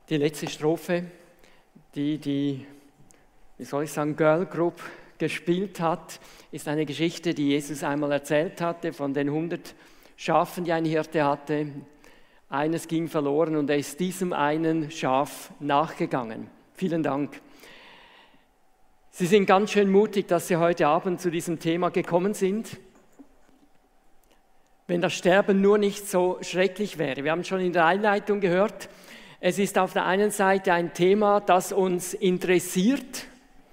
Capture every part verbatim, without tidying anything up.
Die letzte Strophe, die die, wie soll ich sagen, Girl Group gespielt hat, ist eine Geschichte, die Jesus einmal erzählt hatte von den hundert Schafen, die ein Hirte hatte. Eines ging verloren und er ist diesem einen Schaf nachgegangen. Vielen Dank. Sie sind ganz schön mutig, dass Sie heute Abend zu diesem Thema gekommen sind. Wenn das Sterben nur nicht so schrecklich wäre. Wir haben schon in der Einleitung gehört, es ist auf der einen Seite ein Thema, das uns interessiert.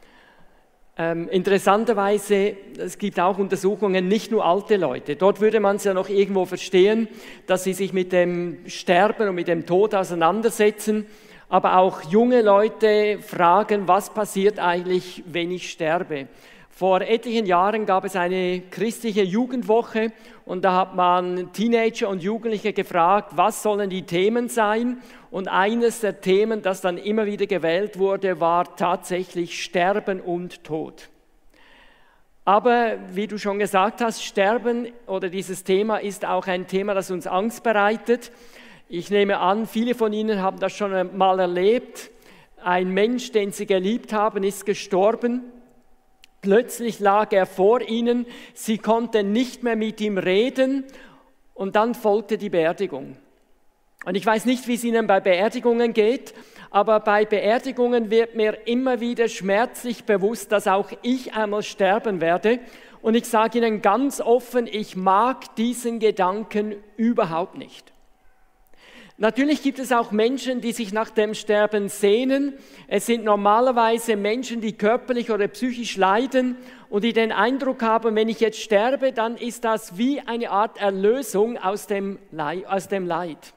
Ähm, interessanterweise, es gibt auch Untersuchungen, nicht nur alte Leute. Dort würde man es ja noch irgendwo verstehen, dass sie sich mit dem Sterben und mit dem Tod auseinandersetzen. Aber auch junge Leute fragen, was passiert eigentlich, wenn ich sterbe? Vor etlichen Jahren gab es eine christliche Jugendwoche und da hat man Teenager und Jugendliche gefragt, was sollen die Themen sein? Und eines der Themen, das dann immer wieder gewählt wurde, war tatsächlich Sterben und Tod. Aber wie du schon gesagt hast, Sterben oder dieses Thema ist auch ein Thema, das uns Angst bereitet. Ich nehme an, viele von Ihnen haben das schon mal erlebt. Ein Mensch, den Sie geliebt haben, ist gestorben. Plötzlich lag er vor ihnen, sie konnten nicht mehr mit ihm reden und dann folgte die Beerdigung. Und ich weiß nicht, wie es Ihnen bei Beerdigungen geht, aber bei Beerdigungen wird mir immer wieder schmerzlich bewusst, dass auch ich einmal sterben werde. Und ich sage Ihnen ganz offen, ich mag diesen Gedanken überhaupt nicht. Natürlich gibt es auch Menschen, die sich nach dem Sterben sehnen. Es sind normalerweise Menschen, die körperlich oder psychisch leiden und die den Eindruck haben, wenn ich jetzt sterbe, dann ist das wie eine Art Erlösung aus dem Leid.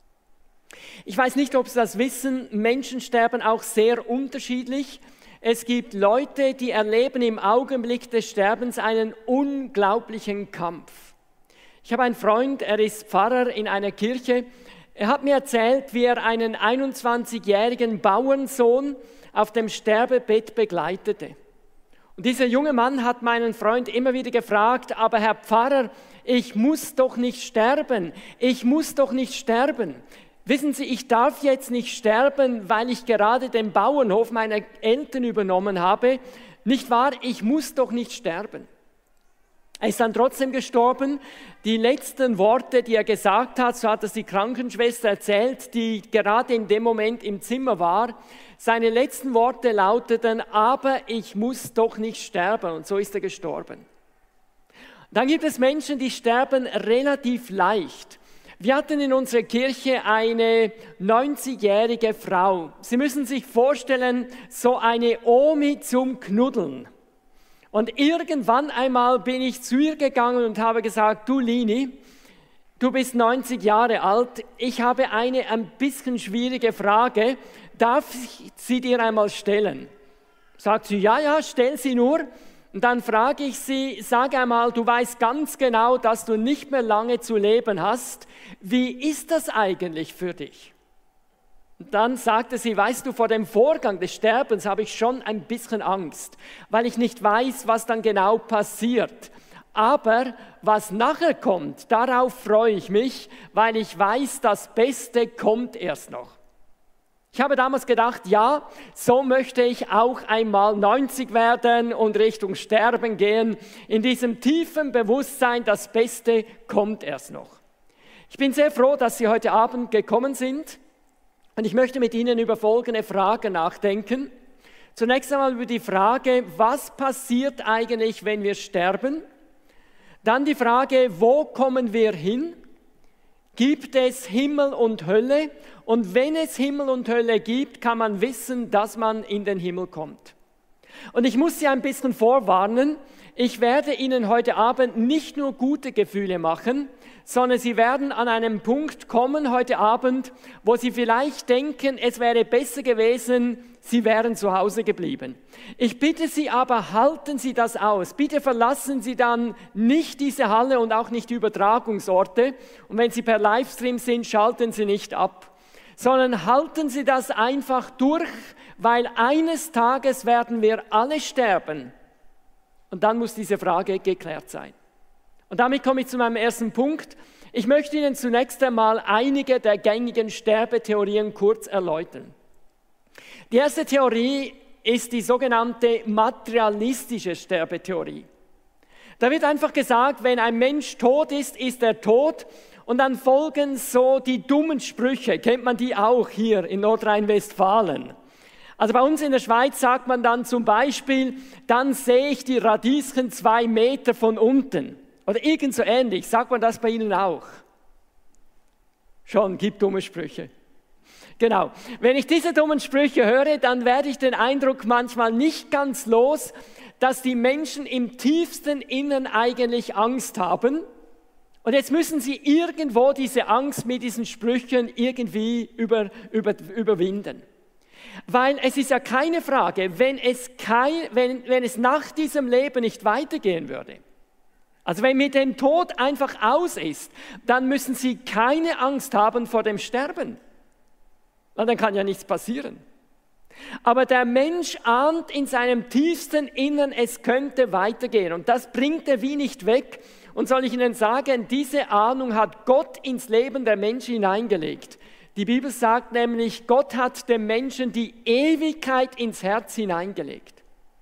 Ich weiß nicht, ob Sie das wissen, Menschen sterben auch sehr unterschiedlich. Es gibt Leute, die erleben im Augenblick des Sterbens einen unglaublichen Kampf. Ich habe einen Freund, er ist Pfarrer in einer Kirche. Er hat mir erzählt, wie er einen einundzwanzigjährigen Bauernsohn auf dem Sterbebett begleitete. Und dieser junge Mann hat meinen Freund immer wieder gefragt, aber Herr Pfarrer, ich muss doch nicht sterben, ich muss doch nicht sterben. Wissen Sie, ich darf jetzt nicht sterben, weil ich gerade den Bauernhof meiner Eltern übernommen habe. Nicht wahr? Ich muss doch nicht sterben. Er ist dann trotzdem gestorben. Die letzten Worte, die er gesagt hat, so hat es die Krankenschwester erzählt, die gerade in dem Moment im Zimmer war, seine letzten Worte lauteten, aber ich muss doch nicht sterben. Und so ist er gestorben. Dann gibt es Menschen, die sterben relativ leicht. Wir hatten in unserer Kirche eine neunzigjährige Frau. Sie müssen sich vorstellen, so eine Omi zum Knuddeln. Und irgendwann einmal bin ich zu ihr gegangen und habe gesagt, du Lini, du bist neunzig Jahre alt, ich habe eine ein bisschen schwierige Frage, darf ich sie dir einmal stellen? Sagt sie, ja, ja, stell sie nur. Und dann frage ich sie, sag einmal, du weißt ganz genau, dass du nicht mehr lange zu leben hast. Wie ist das eigentlich für dich? Und dann sagte sie, weißt du, vor dem Vorgang des Sterbens habe ich schon ein bisschen Angst, weil ich nicht weiß, was dann genau passiert. Aber was nachher kommt, darauf freue ich mich, weil ich weiß, das Beste kommt erst noch. Ich habe damals gedacht, ja, so möchte ich auch einmal neunzig werden und Richtung Sterben gehen, in diesem tiefen Bewusstsein, das Beste kommt erst noch. Ich bin sehr froh, dass Sie heute Abend gekommen sind. Und ich möchte mit Ihnen über folgende Fragen nachdenken. Zunächst einmal über die Frage, was passiert eigentlich, wenn wir sterben? Dann die Frage, wo kommen wir hin? Gibt es Himmel und Hölle? Und wenn es Himmel und Hölle gibt, kann man wissen, dass man in den Himmel kommt. Und ich muss Sie ein bisschen vorwarnen, ich werde Ihnen heute Abend nicht nur gute Gefühle machen, sondern Sie werden an einem Punkt kommen heute Abend, wo Sie vielleicht denken, es wäre besser gewesen, Sie wären zu Hause geblieben. Ich bitte Sie aber, halten Sie das aus. Bitte verlassen Sie dann nicht diese Halle und auch nicht die Übertragungsorte. Und wenn Sie per Livestream sind, schalten Sie nicht ab, sondern halten Sie das einfach durch, weil eines Tages werden wir alle sterben. Und dann muss diese Frage geklärt sein. Und damit komme ich zu meinem ersten Punkt. Ich möchte Ihnen zunächst einmal einige der gängigen Sterbetheorien kurz erläutern. Die erste Theorie ist die sogenannte materialistische Sterbetheorie. Da wird einfach gesagt, wenn ein Mensch tot ist, ist er tot. Und dann folgen so die dummen Sprüche, kennt man die auch hier in Nordrhein-Westfalen. Also bei uns in der Schweiz sagt man dann zum Beispiel, dann sehe ich die Radieschen zwei Meter von unten. Oder irgend so ähnlich, sagt man das bei Ihnen auch? Schon, gibt dumme Sprüche. Genau, wenn ich diese dummen Sprüche höre, dann werde ich den Eindruck manchmal nicht ganz los, dass die Menschen im tiefsten Innern eigentlich Angst haben. Und jetzt müssen sie irgendwo diese Angst mit diesen Sprüchen irgendwie über, über, überwinden. Weil es ist ja keine Frage, wenn es, kein, wenn, wenn es nach diesem Leben nicht weitergehen würde, also wenn mit dem Tod einfach aus ist, dann müssen sie keine Angst haben vor dem Sterben. Weil dann kann ja nichts passieren. Aber der Mensch ahnt in seinem tiefsten Innern, es könnte weitergehen. Und das bringt er wie nicht weg. Und soll ich Ihnen sagen, diese Ahnung hat Gott ins Leben der Menschen hineingelegt. Die Bibel sagt nämlich, Gott hat dem Menschen die Ewigkeit ins Herz hineingelegt.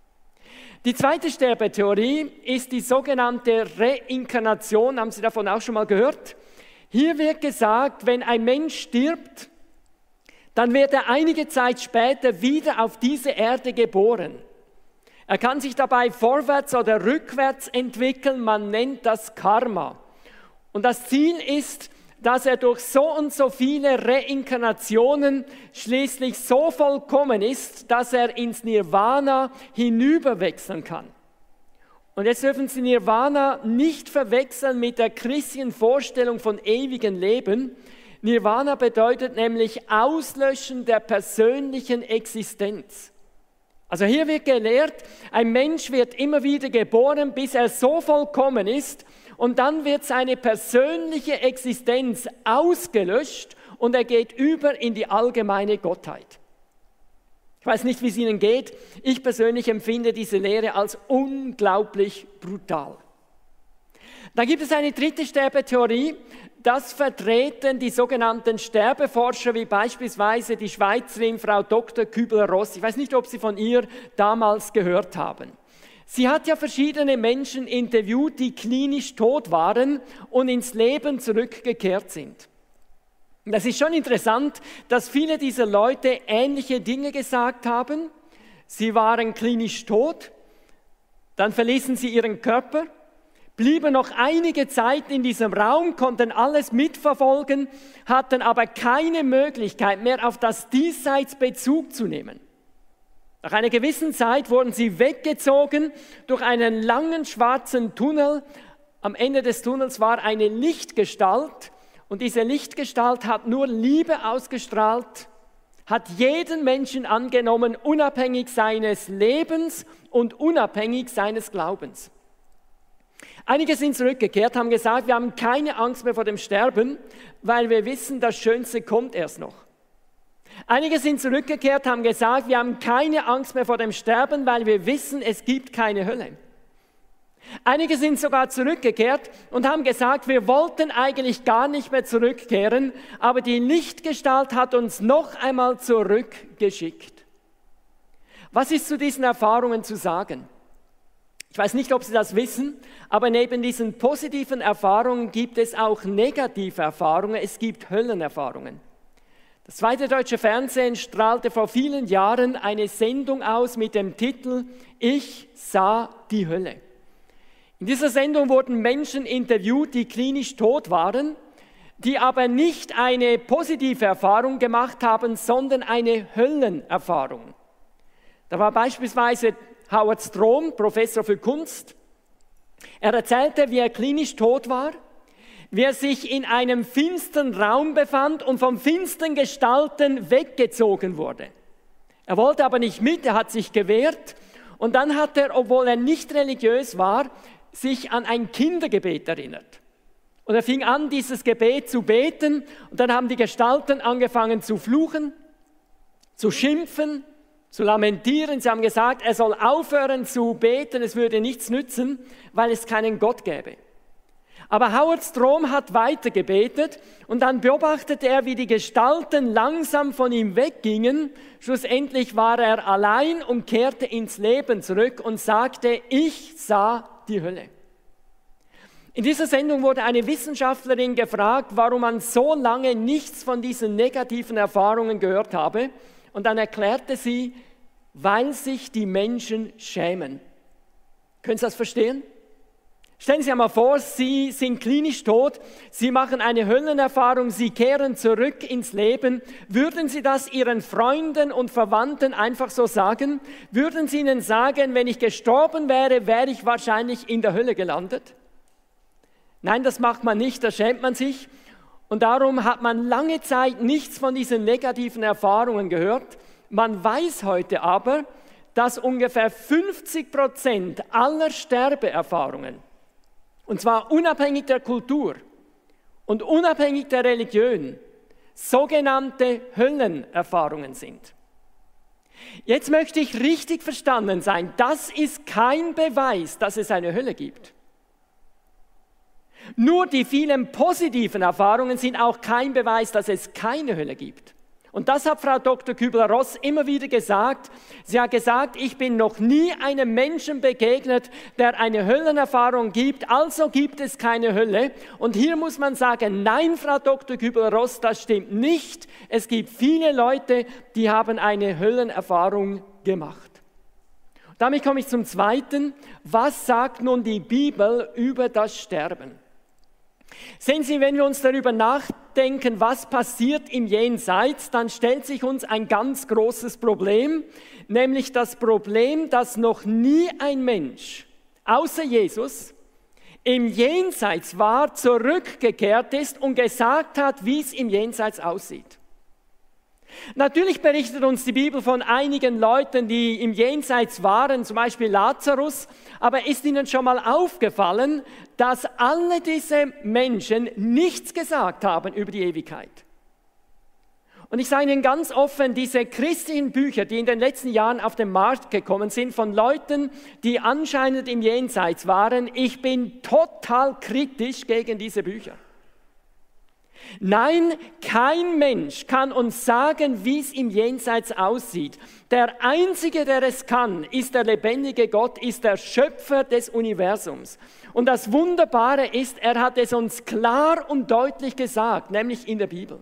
Die zweite Sterbetheorie ist die sogenannte Reinkarnation. Haben Sie davon auch schon mal gehört? Hier wird gesagt, wenn ein Mensch stirbt, dann wird er einige Zeit später wieder auf diese Erde geboren. Er kann sich dabei vorwärts oder rückwärts entwickeln, man nennt das Karma. Und das Ziel ist, dass er durch so und so viele Reinkarnationen schließlich so vollkommen ist, dass er ins Nirvana hinüberwechseln kann. Und jetzt dürfen Sie Nirvana nicht verwechseln mit der christlichen Vorstellung von ewigem Leben. Nirvana bedeutet nämlich Auslöschen der persönlichen Existenz. Also hier wird gelehrt, ein Mensch wird immer wieder geboren, bis er so vollkommen ist und dann wird seine persönliche Existenz ausgelöscht und er geht über in die allgemeine Gottheit. Ich weiß nicht, wie es Ihnen geht, ich persönlich empfinde diese Lehre als unglaublich brutal. Dann gibt es eine dritte Sterbetheorie, das vertreten die sogenannten Sterbeforscher, wie beispielsweise die Schweizerin Frau Doktor Kübler-Ross. Ich weiß nicht, ob Sie von ihr damals gehört haben. Sie hat ja verschiedene Menschen interviewt, die klinisch tot waren und ins Leben zurückgekehrt sind. Das ist schon interessant, dass viele dieser Leute ähnliche Dinge gesagt haben. Sie waren klinisch tot, dann verließen sie ihren Körper, blieben noch einige Zeit in diesem Raum, konnten alles mitverfolgen, hatten aber keine Möglichkeit mehr, auf das Diesseits Bezug zu nehmen. Nach einer gewissen Zeit wurden sie weggezogen durch einen langen schwarzen Tunnel. Am Ende des Tunnels war eine Lichtgestalt und diese Lichtgestalt hat nur Liebe ausgestrahlt, hat jeden Menschen angenommen, unabhängig seines Lebens und unabhängig seines Glaubens. Einige sind zurückgekehrt, haben gesagt, wir haben keine Angst mehr vor dem Sterben, weil wir wissen, das Schönste kommt erst noch. Einige sind zurückgekehrt, haben gesagt, wir haben keine Angst mehr vor dem Sterben, weil wir wissen, es gibt keine Hölle. Einige sind sogar zurückgekehrt und haben gesagt, wir wollten eigentlich gar nicht mehr zurückkehren, aber die Lichtgestalt hat uns noch einmal zurückgeschickt. Was ist zu diesen Erfahrungen zu sagen? Ich weiß nicht, ob Sie das wissen, aber neben diesen positiven Erfahrungen gibt es auch negative Erfahrungen, es gibt Höllenerfahrungen. Das Zweite Deutsche Fernsehen strahlte vor vielen Jahren eine Sendung aus mit dem Titel »Ich sah die Hölle«. In dieser Sendung wurden Menschen interviewt, die klinisch tot waren, die aber nicht eine positive Erfahrung gemacht haben, sondern eine Höllenerfahrung. Da war beispielsweise Howard Strom, Professor für Kunst. Er erzählte, wie er klinisch tot war, wie er sich in einem finsteren Raum befand und von finsteren Gestalten weggezogen wurde. Er wollte aber nicht mit, er hat sich gewehrt und dann hat er, obwohl er nicht religiös war, sich an ein Kindergebet erinnert. Und er fing an, dieses Gebet zu beten und dann haben die Gestalten angefangen zu fluchen, zu schimpfen, zu lamentieren. Sie haben gesagt, er soll aufhören zu beten, es würde nichts nützen, weil es keinen Gott gäbe. Aber Howard Strom hat weiter gebetet und dann beobachtete er, wie die Gestalten langsam von ihm weggingen. Schlussendlich war er allein und kehrte ins Leben zurück und sagte, ich sah die Hölle. In dieser Sendung wurde eine Wissenschaftlerin gefragt, warum man so lange nichts von diesen negativen Erfahrungen gehört habe. Und dann erklärte sie, weil sich die Menschen schämen. Können Sie das verstehen? Stellen Sie sich einmal vor, Sie sind klinisch tot, Sie machen eine Höllenerfahrung, Sie kehren zurück ins Leben. Würden Sie das Ihren Freunden und Verwandten einfach so sagen? Würden Sie ihnen sagen, wenn ich gestorben wäre, wäre ich wahrscheinlich in der Hölle gelandet? Nein, das macht man nicht, da schämt man sich. Und darum hat man lange Zeit nichts von diesen negativen Erfahrungen gehört. Man weiß heute aber, dass ungefähr fünfzig Prozent aller Sterbeerfahrungen, und zwar unabhängig der Kultur und unabhängig der Religion, sogenannte Höllenerfahrungen sind. Jetzt möchte ich richtig verstanden sein, das ist kein Beweis, dass es eine Hölle gibt. Nur die vielen positiven Erfahrungen sind auch kein Beweis, dass es keine Hölle gibt. Und das hat Frau Doktor Kübler-Ross immer wieder gesagt. Sie hat gesagt, ich bin noch nie einem Menschen begegnet, der eine Höllenerfahrung gibt, also gibt es keine Hölle. Und hier muss man sagen, nein, Frau Doktor Kübler-Ross, das stimmt nicht. Es gibt viele Leute, die haben eine Höllenerfahrung gemacht. Damit komme ich zum Zweiten. Was sagt nun die Bibel über das Sterben? Sehen Sie, wenn wir uns darüber nachdenken, was passiert im Jenseits, dann stellt sich uns ein ganz großes Problem, nämlich das Problem, dass noch nie ein Mensch, außer Jesus, im Jenseits war, zurückgekehrt ist und gesagt hat, wie es im Jenseits aussieht. Natürlich berichtet uns die Bibel von einigen Leuten, die im Jenseits waren, zum Beispiel Lazarus, aber ist Ihnen schon mal aufgefallen, dass alle diese Menschen nichts gesagt haben über die Ewigkeit? Und ich sage Ihnen ganz offen, diese christlichen Bücher, die in den letzten Jahren auf den Markt gekommen sind, von Leuten, die anscheinend im Jenseits waren, ich bin total kritisch gegen diese Bücher. Nein, kein Mensch kann uns sagen, wie es im Jenseits aussieht. Der Einzige, der es kann, ist der lebendige Gott, ist der Schöpfer des Universums. Und das Wunderbare ist, er hat es uns klar und deutlich gesagt, nämlich in der Bibel.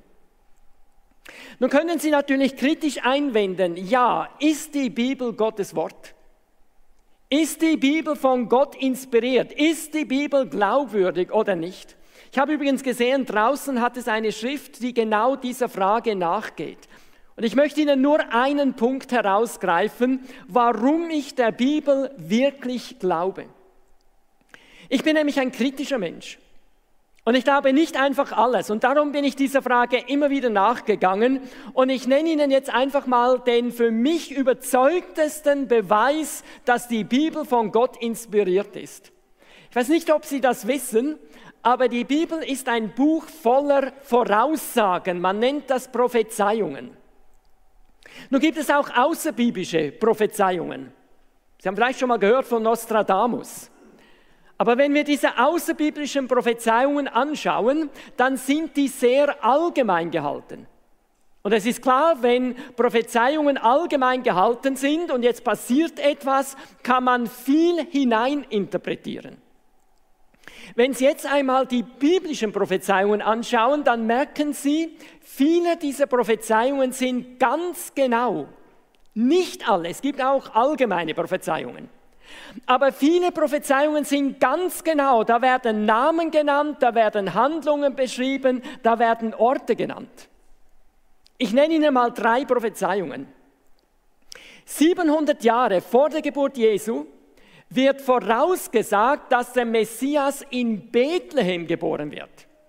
Nun können Sie natürlich kritisch einwenden, ja, ist die Bibel Gottes Wort? Ist die Bibel von Gott inspiriert? Ist die Bibel glaubwürdig oder nicht? Ich habe übrigens gesehen, draußen hat es eine Schrift, die genau dieser Frage nachgeht. Und ich möchte Ihnen nur einen Punkt herausgreifen, warum ich der Bibel wirklich glaube. Ich bin nämlich ein kritischer Mensch. Und ich glaube nicht einfach alles. Und darum bin ich dieser Frage immer wieder nachgegangen. Und ich nenne Ihnen jetzt einfach mal den für mich überzeugtesten Beweis, dass die Bibel von Gott inspiriert ist. Ich weiß nicht, ob Sie das wissen, aber die Bibel ist ein Buch voller Voraussagen. Man nennt das Prophezeiungen. Nun gibt es auch außerbiblische Prophezeiungen. Sie haben vielleicht schon mal gehört von Nostradamus. Aber wenn wir diese außerbiblischen Prophezeiungen anschauen, dann sind die sehr allgemein gehalten. Und es ist klar, wenn Prophezeiungen allgemein gehalten sind und jetzt passiert etwas, kann man viel hineininterpretieren. Wenn Sie jetzt einmal die biblischen Prophezeiungen anschauen, dann merken Sie, viele dieser Prophezeiungen sind ganz genau. Nicht alle, es gibt auch allgemeine Prophezeiungen. Aber viele Prophezeiungen sind ganz genau, da werden Namen genannt, da werden Handlungen beschrieben, da werden Orte genannt. Ich nenne Ihnen mal drei Prophezeiungen. siebenhundert Jahre vor der Geburt Jesu wird vorausgesagt, dass der Messias in Bethlehem geboren wird.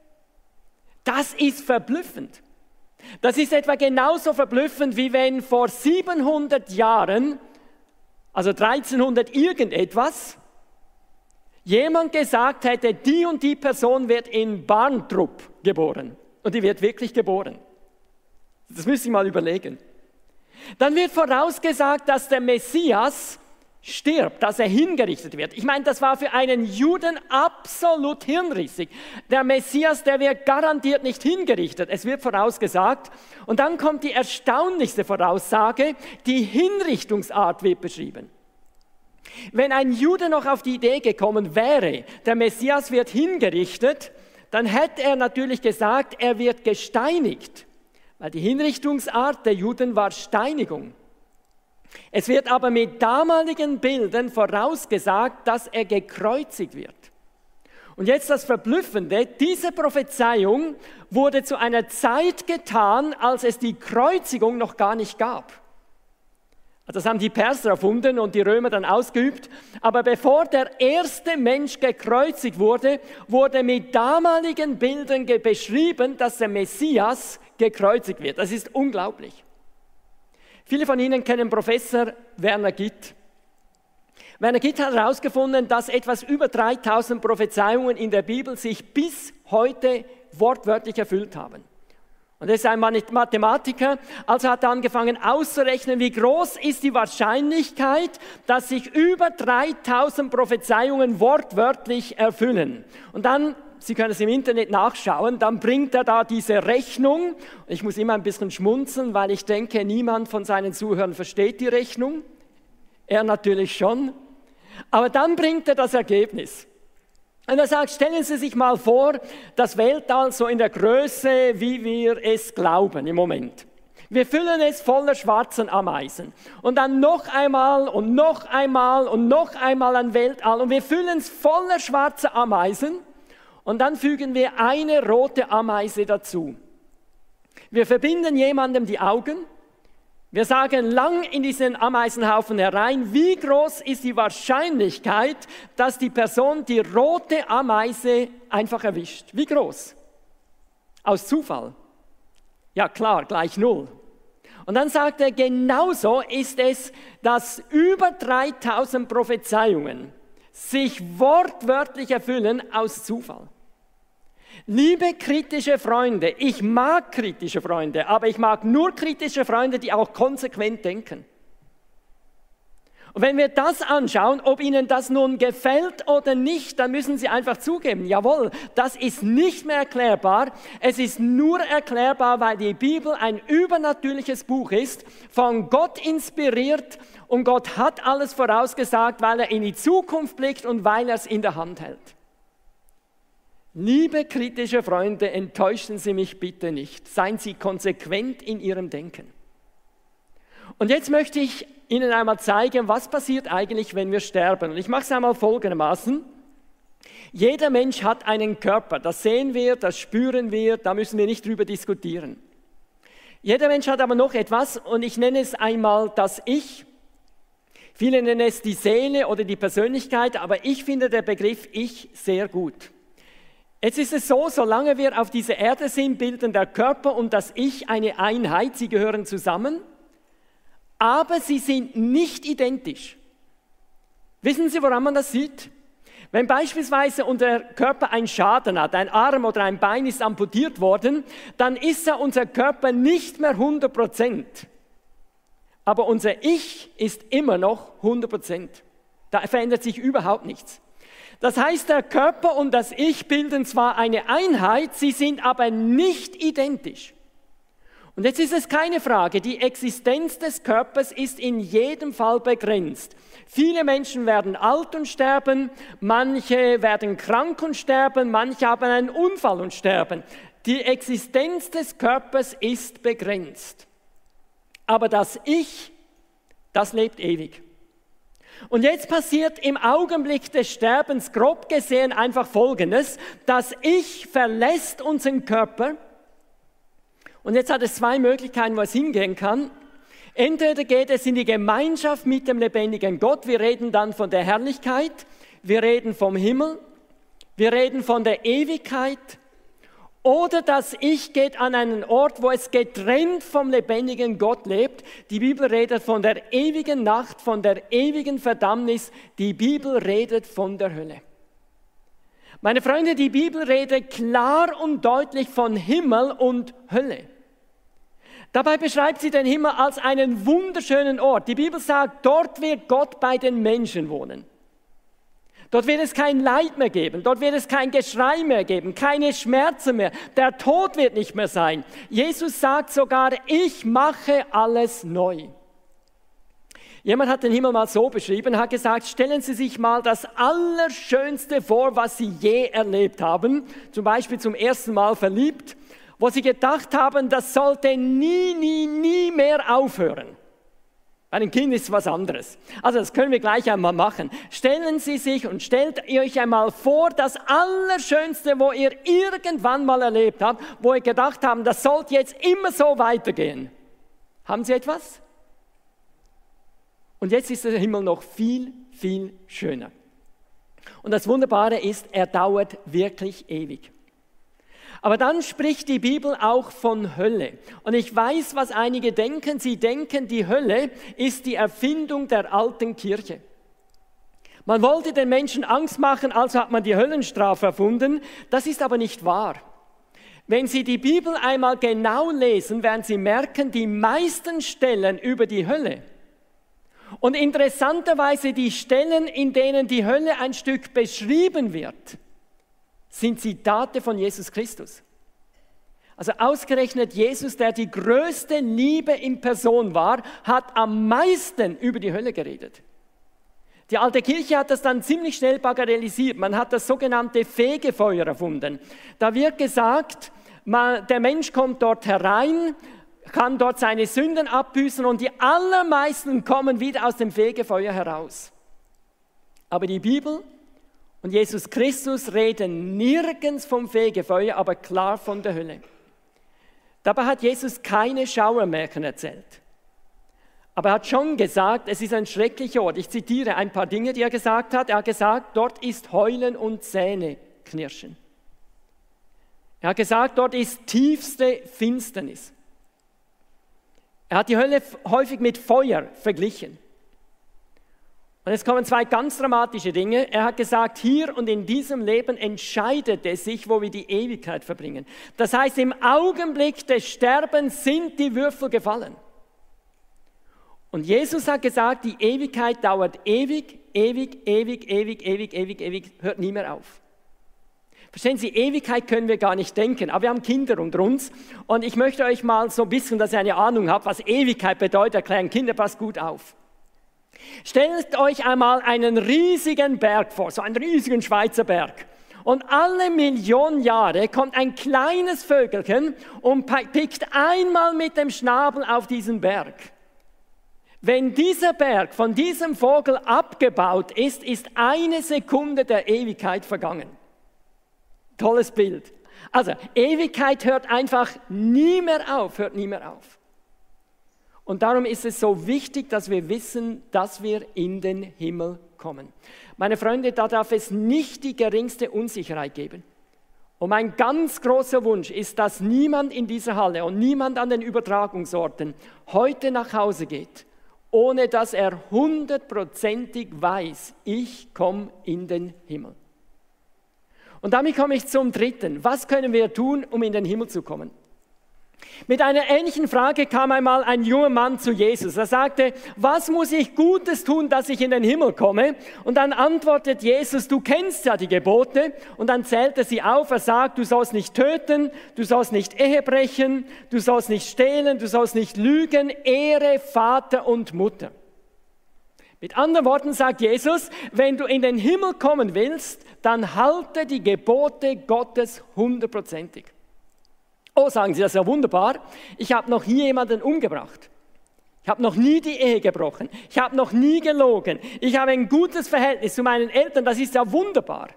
Das ist verblüffend. Das ist etwa genauso verblüffend, wie wenn vor siebenhundert Jahren, also dreizehnhundert irgendetwas, jemand gesagt hätte, die und die Person wird in Barntrup geboren. Und die wird wirklich geboren. Das müssen Sie mal überlegen. Dann wird vorausgesagt, dass der Messias stirbt, dass er hingerichtet wird. Ich meine, das war für einen Juden absolut hirnrissig. Der Messias, der wird garantiert nicht hingerichtet. Es wird vorausgesagt. Und dann kommt die erstaunlichste Voraussage, die Hinrichtungsart wird beschrieben. Wenn ein Jude noch auf die Idee gekommen wäre, der Messias wird hingerichtet, dann hätte er natürlich gesagt, er wird gesteinigt. Weil die Hinrichtungsart der Juden war Steinigung. Es wird aber mit damaligen Bildern vorausgesagt, dass er gekreuzigt wird. Und jetzt das Verblüffende, diese Prophezeiung wurde zu einer Zeit getan, als es die Kreuzigung noch gar nicht gab. Das haben die Perser erfunden und die Römer dann ausgeübt. Aber bevor der erste Mensch gekreuzigt wurde, wurde mit damaligen Bildern beschrieben, dass der Messias gekreuzigt wird. Das ist unglaublich. Viele von Ihnen kennen Professor Werner Gitt. Werner Gitt hat herausgefunden, dass etwas über dreitausend Prophezeiungen in der Bibel sich bis heute wortwörtlich erfüllt haben. Und er ist ein Mathematiker, also hat er angefangen auszurechnen, wie groß ist die Wahrscheinlichkeit, dass sich über dreitausend Prophezeiungen wortwörtlich erfüllen. Und dann, Sie können es im Internet nachschauen, dann bringt er da diese Rechnung. Ich muss immer ein bisschen schmunzeln, weil ich denke, niemand von seinen Zuhörern versteht die Rechnung. Er natürlich schon. Aber dann bringt er das Ergebnis. Und er sagt, stellen Sie sich mal vor, das Weltall so in der Größe, wie wir es glauben im Moment. Wir füllen es voller schwarzen Ameisen. Und dann noch einmal und noch einmal und noch einmal ein Weltall. Und wir füllen es voller schwarzer Ameisen. Und dann fügen wir eine rote Ameise dazu. Wir verbinden jemandem die Augen. Wir sagen lang in diesen Ameisenhaufen herein, wie groß ist die Wahrscheinlichkeit, dass die Person die rote Ameise einfach erwischt. Wie groß? Aus Zufall. Ja klar, gleich null. Und dann sagt er, genauso ist es, dass über dreitausend Prophezeiungen sich wortwörtlich erfüllen aus Zufall. Liebe kritische Freunde, ich mag kritische Freunde, aber ich mag nur kritische Freunde, die auch konsequent denken. Und wenn wir das anschauen, ob Ihnen das nun gefällt oder nicht, dann müssen Sie einfach zugeben, jawohl, das ist nicht mehr erklärbar. Es ist nur erklärbar, weil die Bibel ein übernatürliches Buch ist, von Gott inspiriert und Gott hat alles vorausgesagt, weil er in die Zukunft blickt und weil er es in der Hand hält. Liebe kritische Freunde, enttäuschen Sie mich bitte nicht. Seien Sie konsequent in Ihrem Denken. Und jetzt möchte ich Ihnen einmal zeigen, was passiert eigentlich, wenn wir sterben. Und ich mache es einmal folgendermaßen. Jeder Mensch hat einen Körper, das sehen wir, das spüren wir, da müssen wir nicht drüber diskutieren. Jeder Mensch hat aber noch etwas und ich nenne es einmal das Ich. Viele nennen es die Seele oder die Persönlichkeit, aber ich finde den Begriff Ich sehr gut. Jetzt ist es so, solange wir auf dieser Erde sind, bilden der Körper und das Ich eine Einheit, sie gehören zusammen, aber sie sind nicht identisch. Wissen Sie, woran man das sieht? Wenn beispielsweise unser Körper einen Schaden hat, ein Arm oder ein Bein ist amputiert worden, dann ist ja unser Körper nicht mehr hundert Prozent. Aber unser Ich ist immer noch hundert Prozent. Da verändert sich überhaupt nichts. Das heißt, der Körper und das Ich bilden zwar eine Einheit, sie sind aber nicht identisch. Und jetzt ist es keine Frage, die Existenz des Körpers ist in jedem Fall begrenzt. Viele Menschen werden alt und sterben, manche werden krank und sterben, manche haben einen Unfall und sterben. Die Existenz des Körpers ist begrenzt. Aber das Ich, das lebt ewig. Und jetzt passiert im Augenblick des Sterbens grob gesehen einfach Folgendes: Das Ich verlässt unseren Körper. Und jetzt hat es zwei Möglichkeiten, wo es hingehen kann. Entweder geht es in die Gemeinschaft mit dem lebendigen Gott. Wir reden dann von der Herrlichkeit. Wir reden vom Himmel. Wir reden von der Ewigkeit. Oder das Ich geht an einen Ort, wo es getrennt vom lebendigen Gott lebt. Die Bibel redet von der ewigen Nacht, von der ewigen Verdammnis. Die Bibel redet von der Hölle. Meine Freunde, die Bibel redet klar und deutlich von Himmel und Hölle. Dabei beschreibt sie den Himmel als einen wunderschönen Ort. Die Bibel sagt, dort wird Gott bei den Menschen wohnen. Dort wird es kein Leid mehr geben, dort wird es kein Geschrei mehr geben, keine Schmerzen mehr. Der Tod wird nicht mehr sein. Jesus sagt sogar, ich mache alles neu. Jemand hat den Himmel mal so beschrieben, hat gesagt, stellen Sie sich mal das Allerschönste vor, was Sie je erlebt haben, zum Beispiel zum ersten Mal verliebt, wo Sie gedacht haben, das sollte nie, nie, nie mehr aufhören. Bei einem Kind ist es was anderes. Also das können wir gleich einmal machen. Stellen Sie sich und stellt euch einmal vor, das Allerschönste, wo ihr irgendwann mal erlebt habt, wo ihr gedacht habt, das sollte jetzt immer so weitergehen. Haben Sie etwas? Und jetzt ist der Himmel noch viel, viel schöner. Und das Wunderbare ist, er dauert wirklich ewig. Aber dann spricht die Bibel auch von Hölle. Und ich weiß, was einige denken. Sie denken, die Hölle ist die Erfindung der alten Kirche. Man wollte den Menschen Angst machen, also hat man die Höllenstrafe erfunden. Das ist aber nicht wahr. Wenn Sie die Bibel einmal genau lesen, werden Sie merken, die meisten Stellen über die Hölle und interessanterweise die Stellen, in denen die Hölle ein Stück beschrieben wird, sind Zitate von Jesus Christus. Also ausgerechnet Jesus, der die größte Liebe in Person war, hat am meisten über die Hölle geredet. Die alte Kirche hat das dann ziemlich schnell bagatellisiert. Man hat das sogenannte Fegefeuer erfunden. Da wird gesagt, man, der Mensch kommt dort herein, kann dort seine Sünden abbüßen und die allermeisten kommen wieder aus dem Fegefeuer heraus. Aber die Bibel und Jesus Christus reden nirgends vom Fegefeuer, aber klar von der Hölle. Dabei hat Jesus keine Schauermärchen erzählt. Aber er hat schon gesagt, es ist ein schrecklicher Ort. Ich zitiere ein paar Dinge, die er gesagt hat. Er hat gesagt, dort ist Heulen und Zähneknirschen. Er hat gesagt, dort ist tiefste Finsternis. Er hat die Hölle häufig mit Feuer verglichen. Und jetzt kommen zwei ganz dramatische Dinge. Er hat gesagt, hier und in diesem Leben entscheidet es sich, wo wir die Ewigkeit verbringen. Das heißt, im Augenblick des Sterbens sind die Würfel gefallen. Und Jesus hat gesagt, die Ewigkeit dauert ewig, ewig, ewig, ewig, ewig, ewig, ewig, hört nie mehr auf. Verstehen Sie, Ewigkeit können wir gar nicht denken, aber wir haben Kinder unter uns und ich möchte euch mal so ein bisschen, dass ihr eine Ahnung habt, was Ewigkeit bedeutet, erklären. Kinder, passt gut auf. Stellt euch einmal einen riesigen Berg vor, so einen riesigen Schweizer Berg. Und alle Millionen Jahre kommt ein kleines Vögelchen und pickt einmal mit dem Schnabel auf diesen Berg. Wenn dieser Berg von diesem Vogel abgebaut ist, ist eine Sekunde der Ewigkeit vergangen. Tolles Bild. Also, Ewigkeit hört einfach nie mehr auf, hört nie mehr auf. Und darum ist es so wichtig, dass wir wissen, dass wir in den Himmel kommen. Meine Freunde, da darf es nicht die geringste Unsicherheit geben. Und mein ganz großer Wunsch ist, dass niemand in dieser Halle und niemand an den Übertragungsorten heute nach Hause geht, ohne dass er hundertprozentig weiß, ich komme in den Himmel. Und damit komme ich zum Dritten. Was können wir tun, um in den Himmel zu kommen? Mit einer ähnlichen Frage kam einmal ein junger Mann zu Jesus. Er sagte, was muss ich Gutes tun, dass ich in den Himmel komme? Und dann antwortet Jesus, du kennst ja die Gebote. Und dann zählt er sie auf. Er sagt, du sollst nicht töten, du sollst nicht Ehe brechen, du sollst nicht stehlen, du sollst nicht lügen, Ehre Vater und Mutter. Mit anderen Worten sagt Jesus, wenn du in den Himmel kommen willst, dann halte die Gebote Gottes hundertprozentig. Oh, sagen Sie, das ist ja wunderbar. Ich habe noch nie jemanden umgebracht. Ich habe noch nie die Ehe gebrochen. Ich habe noch nie gelogen. Ich habe ein gutes Verhältnis zu meinen Eltern. Das ist ja wunderbar.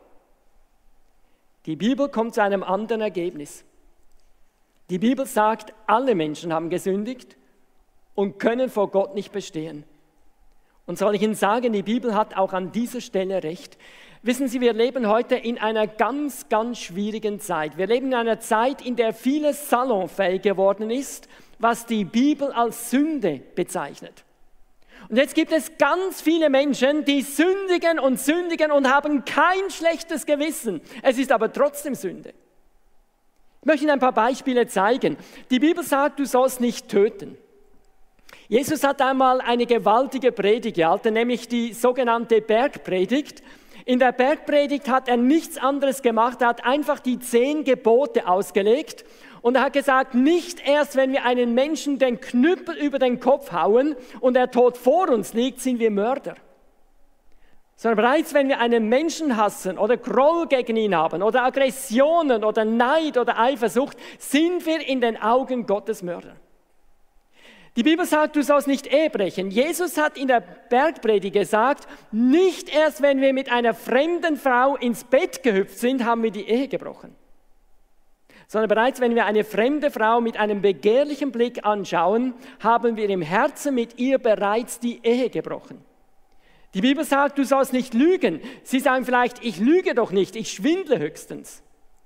Die Bibel kommt zu einem anderen Ergebnis. Die Bibel sagt, alle Menschen haben gesündigt und können vor Gott nicht bestehen. Und soll ich Ihnen sagen, die Bibel hat auch an dieser Stelle recht. Wissen Sie, wir leben heute in einer ganz, ganz schwierigen Zeit. Wir leben in einer Zeit, in der vieles salonfähig geworden ist, was die Bibel als Sünde bezeichnet. Und jetzt gibt es ganz viele Menschen, die sündigen und sündigen und haben kein schlechtes Gewissen. Es ist aber trotzdem Sünde. Ich möchte Ihnen ein paar Beispiele zeigen. Die Bibel sagt, du sollst nicht töten. Jesus hat einmal eine gewaltige Predigt gehalten, nämlich die sogenannte Bergpredigt. In der Bergpredigt hat er nichts anderes gemacht, er hat einfach die zehn Gebote ausgelegt und er hat gesagt, nicht erst, wenn wir einen Menschen den Knüppel über den Kopf hauen und er tot vor uns liegt, sind wir Mörder. Sondern bereits, wenn wir einen Menschen hassen oder Groll gegen ihn haben oder Aggressionen oder Neid oder Eifersucht, sind wir in den Augen Gottes Mörder. Die Bibel sagt, du sollst nicht Ehe brechen. Jesus hat in der Bergpredigt gesagt, nicht erst, wenn wir mit einer fremden Frau ins Bett gehüpft sind, haben wir die Ehe gebrochen. Sondern bereits, wenn wir eine fremde Frau mit einem begehrlichen Blick anschauen, haben wir im Herzen mit ihr bereits die Ehe gebrochen. Die Bibel sagt, du sollst nicht lügen. Sie sagen vielleicht, ich lüge doch nicht, ich schwindle höchstens.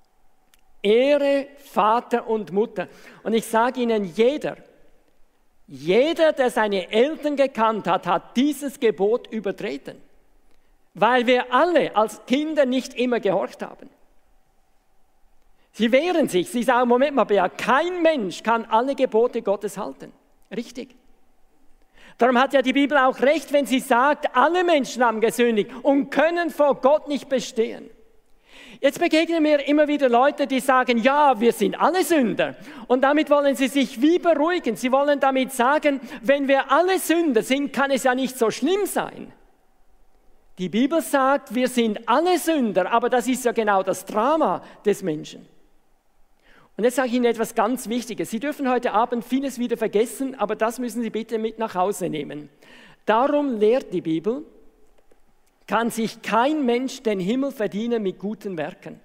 Ehre Vater und Mutter. Und ich sage Ihnen, jeder, jeder, der seine Eltern gekannt hat, hat dieses Gebot übertreten. Weil wir alle als Kinder nicht immer gehorcht haben. Sie wehren sich, sie sagen, Moment mal, Bea, kein Mensch kann alle Gebote Gottes halten. Richtig. Darum hat ja die Bibel auch recht, wenn sie sagt, alle Menschen haben gesündigt und können vor Gott nicht bestehen. Jetzt begegnen mir immer wieder Leute, die sagen, ja, wir sind alle Sünder. Und damit wollen sie sich wie beruhigen. Sie wollen damit sagen, wenn wir alle Sünder sind, kann es ja nicht so schlimm sein. Die Bibel sagt, wir sind alle Sünder, aber das ist ja genau das Drama des Menschen. Und jetzt sage ich Ihnen etwas ganz Wichtiges. Sie dürfen heute Abend vieles wieder vergessen, aber das müssen Sie bitte mit nach Hause nehmen. Darum lehrt die Bibel, kann sich kein Mensch den Himmel verdienen mit guten Werken.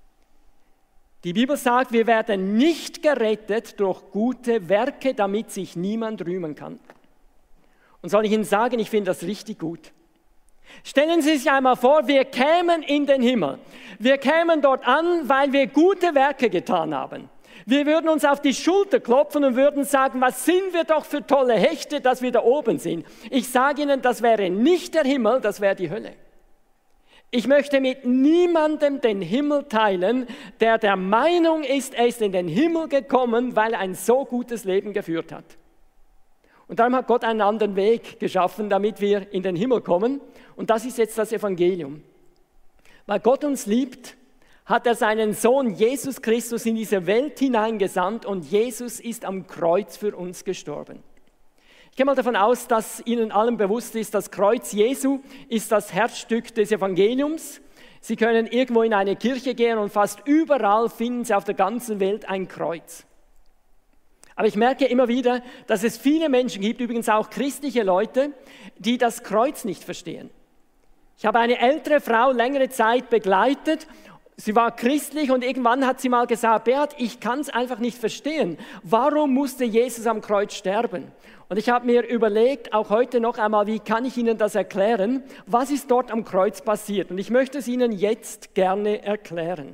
Die Bibel sagt, wir werden nicht gerettet durch gute Werke, damit sich niemand rühmen kann. Und soll ich Ihnen sagen, ich finde das richtig gut. Stellen Sie sich einmal vor, wir kämen in den Himmel. Wir kämen dort an, weil wir gute Werke getan haben. Wir würden uns auf die Schulter klopfen und würden sagen, was sind wir doch für tolle Hechte, dass wir da oben sind. Ich sage Ihnen, das wäre nicht der Himmel, das wäre die Hölle. Ich möchte mit niemandem den Himmel teilen, der der Meinung ist, er ist in den Himmel gekommen, weil er ein so gutes Leben geführt hat. Und darum hat Gott einen anderen Weg geschaffen, damit wir in den Himmel kommen. Und das ist jetzt das Evangelium. Weil Gott uns liebt, hat er seinen Sohn Jesus Christus in diese Welt hineingesandt und Jesus ist am Kreuz für uns gestorben. Ich gehe mal davon aus, dass Ihnen allen bewusst ist, das Kreuz Jesu ist das Herzstück des Evangeliums. Sie können irgendwo in eine Kirche gehen und fast überall finden Sie auf der ganzen Welt ein Kreuz. Aber ich merke immer wieder, dass es viele Menschen gibt, übrigens auch christliche Leute, die das Kreuz nicht verstehen. Ich habe eine ältere Frau längere Zeit begleitet. Sie war christlich und irgendwann hat sie mal gesagt, Beat, ich kann es einfach nicht verstehen. Warum musste Jesus am Kreuz sterben? Und ich habe mir überlegt, auch heute noch einmal, wie kann ich Ihnen das erklären? Was ist dort am Kreuz passiert? Und ich möchte es Ihnen jetzt gerne erklären.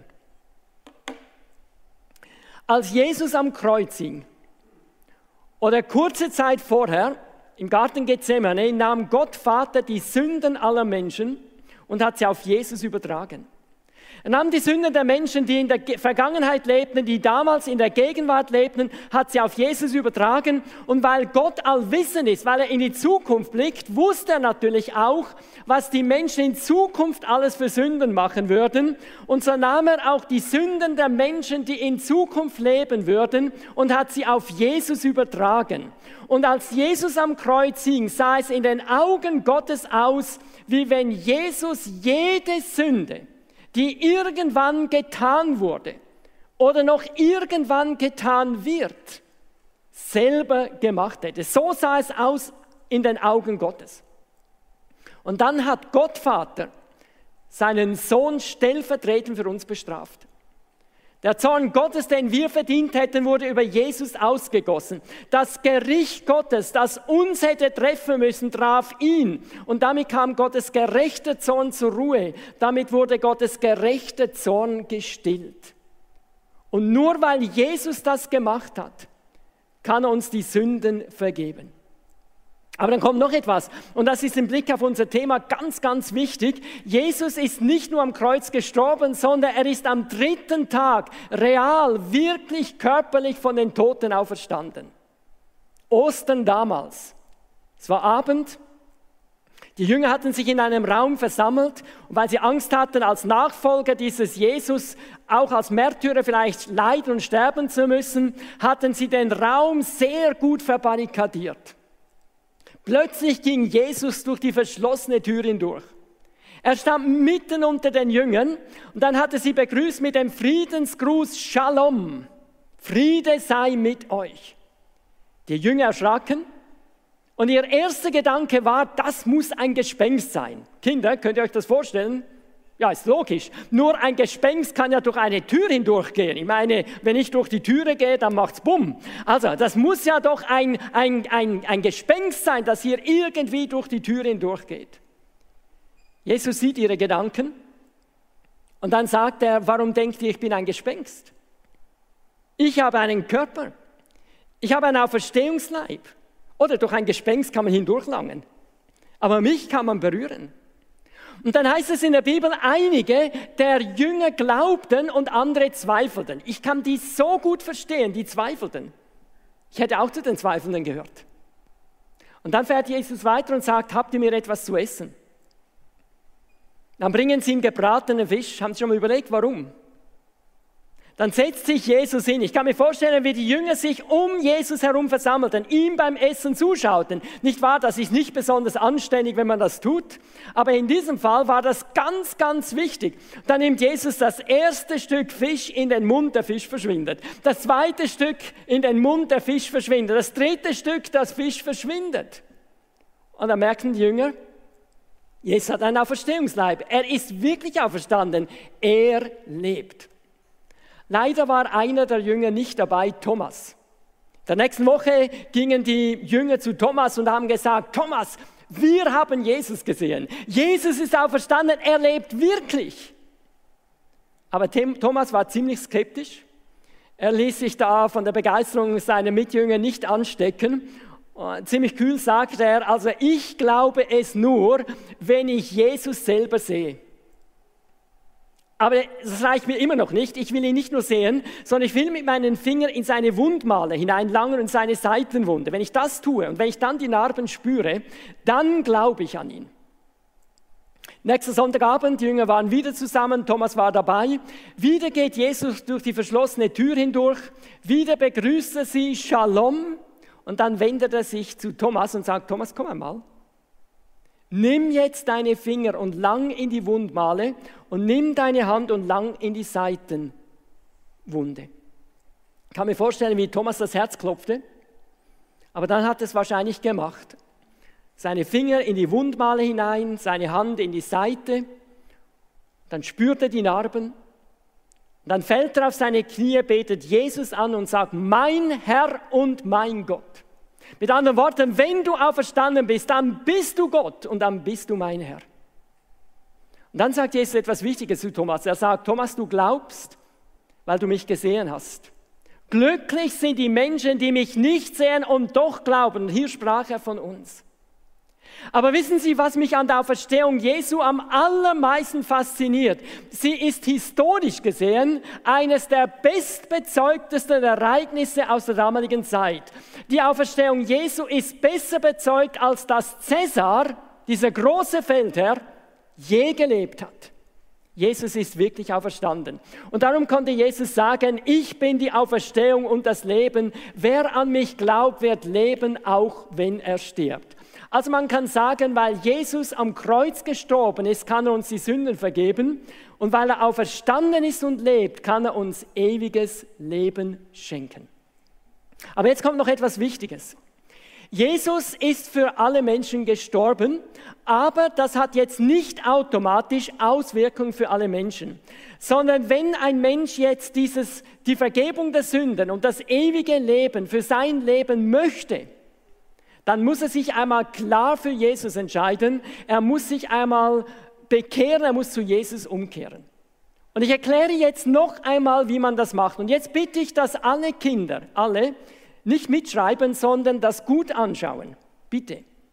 Als Jesus am Kreuz hing, oder kurze Zeit vorher, im Garten Gethsemane, nahm Gott Vater die Sünden aller Menschen und hat sie auf Jesus übertragen. Er nahm die Sünden der Menschen, die in der Vergangenheit lebten, die damals in der Gegenwart lebten, hat sie auf Jesus übertragen. Und weil Gott allwissend ist, weil er in die Zukunft blickt, wusste er natürlich auch, was die Menschen in Zukunft alles für Sünden machen würden. Und so nahm er auch die Sünden der Menschen, die in Zukunft leben würden, und hat sie auf Jesus übertragen. Und als Jesus am Kreuz hing, sah es in den Augen Gottes aus, wie wenn Jesus jede Sünde, die irgendwann getan wurde oder noch irgendwann getan wird, selber gemacht hätte. So sah es aus in den Augen Gottes. Und dann hat Gott Vater seinen Sohn stellvertretend für uns bestraft. Der Zorn Gottes, den wir verdient hätten, wurde über Jesus ausgegossen. Das Gericht Gottes, das uns hätte treffen müssen, traf ihn. Und damit kam Gottes gerechter Zorn zur Ruhe. Damit wurde Gottes gerechter Zorn gestillt. Und nur weil Jesus das gemacht hat, kann er uns die Sünden vergeben. Aber dann kommt noch etwas, und das ist im Blick auf unser Thema ganz, ganz wichtig. Jesus ist nicht nur am Kreuz gestorben, sondern er ist am dritten Tag real, wirklich körperlich von den Toten auferstanden. Ostern damals. Es war Abend. Die Jünger hatten sich in einem Raum versammelt und weil sie Angst hatten, als Nachfolger dieses Jesus auch als Märtyrer vielleicht leiden und sterben zu müssen, hatten sie den Raum sehr gut verbarrikadiert. Plötzlich ging Jesus durch die verschlossene Tür hindurch. Er stand mitten unter den Jüngern und dann hat er sie begrüßt mit dem Friedensgruß Shalom. Friede sei mit euch. Die Jünger erschraken und ihr erster Gedanke war, das muss ein Gespenst sein. Kinder, könnt ihr euch das vorstellen? Ja, ist logisch. Nur ein Gespenst kann ja durch eine Tür hindurchgehen. Ich meine, wenn ich durch die Türe gehe, dann macht's bumm. Also, das muss ja doch ein, ein, ein, ein Gespenst sein, das hier irgendwie durch die Tür hindurchgeht. Jesus sieht ihre Gedanken und dann sagt er, warum denkt ihr, ich bin ein Gespenst? Ich habe einen Körper. Ich habe einen Auferstehungsleib. Oder durch ein Gespenst kann man hindurchlangen. Aber mich kann man berühren. Und dann heißt es in der Bibel, einige der Jünger glaubten und andere zweifelten. Ich kann die so gut verstehen, die zweifelten. Ich hätte auch zu den Zweifelnden gehört. Und dann fährt Jesus weiter und sagt, habt ihr mir etwas zu essen? Dann bringen sie ihm gebratenen Fisch. Haben Sie schon mal überlegt, warum? Dann setzt sich Jesus hin. Ich kann mir vorstellen, wie die Jünger sich um Jesus herum versammelten, ihm beim Essen zuschauten. Nicht wahr, das ist nicht besonders anständig, wenn man das tut, aber in diesem Fall war das ganz, ganz wichtig. Dann nimmt Jesus das erste Stück Fisch in den Mund, der Fisch verschwindet. Das zweite Stück in den Mund, der Fisch verschwindet. Das dritte Stück, das Fisch verschwindet. Und dann merken die Jünger, Jesus hat einen Auferstehungsleib. Er ist wirklich auferstanden. Er lebt. Leider war einer der Jünger nicht dabei, Thomas. Der nächsten Woche gingen die Jünger zu Thomas und haben gesagt, Thomas, wir haben Jesus gesehen. Jesus ist auferstanden, er lebt wirklich. Aber Thomas war ziemlich skeptisch. Er ließ sich da von der Begeisterung seiner Mitjünger nicht anstecken. Und ziemlich kühl sagte er, also ich glaube es nur, wenn ich Jesus selber sehe. Aber das reicht mir immer noch nicht. Ich will ihn nicht nur sehen, sondern ich will mit meinen Fingern in seine Wundmale hineinlangen und in seine Seitenwunde. Wenn ich das tue und wenn ich dann die Narben spüre, dann glaube ich an ihn. Nächster Sonntagabend, die Jünger waren wieder zusammen, Thomas war dabei. Wieder geht Jesus durch die verschlossene Tür hindurch. Wieder begrüßt er sie, Shalom. Und dann wendet er sich zu Thomas und sagt, Thomas, komm einmal. Nimm jetzt deine Finger und lang in die Wundmale und nimm deine Hand und lang in die Seitenwunde. Ich kann mir vorstellen, wie Thomas das Herz klopfte, aber dann hat er es wahrscheinlich gemacht. Seine Finger in die Wundmale hinein, seine Hand in die Seite, dann spürt er die Narben, dann fällt er auf seine Knie, betet Jesus an und sagt, mein Herr und mein Gott. Mit anderen Worten, wenn du auferstanden bist, dann bist du Gott und dann bist du mein Herr. Und dann sagt Jesus etwas Wichtiges zu Thomas. Er sagt, Thomas, du glaubst, weil du mich gesehen hast. Glücklich sind die Menschen, die mich nicht sehen und doch glauben. Und hier sprach er von uns. Aber wissen Sie, was mich an der Auferstehung Jesu am allermeisten fasziniert? Sie ist historisch gesehen eines der bestbezeugtesten Ereignisse aus der damaligen Zeit. Die Auferstehung Jesu ist besser bezeugt, als dass Cäsar, dieser große Feldherr, je gelebt hat. Jesus ist wirklich auferstanden. Und darum konnte Jesus sagen, ich bin die Auferstehung und das Leben. Wer an mich glaubt, wird leben, auch wenn er stirbt. Also man kann sagen, weil Jesus am Kreuz gestorben ist, kann er uns die Sünden vergeben. Und weil er auferstanden ist und lebt, kann er uns ewiges Leben schenken. Aber jetzt kommt noch etwas Wichtiges. Jesus ist für alle Menschen gestorben, aber das hat jetzt nicht automatisch Auswirkungen für alle Menschen. Sondern wenn ein Mensch jetzt dieses, die Vergebung der Sünden und das ewige Leben für sein Leben möchte, dann muss er sich einmal klar für Jesus entscheiden. Er muss sich einmal bekehren, er muss zu Jesus umkehren. Und ich erkläre jetzt noch einmal, wie man das macht. Und jetzt bitte ich, dass alle Kinder, alle, nicht mitschreiben, sondern das gut anschauen. Bitte.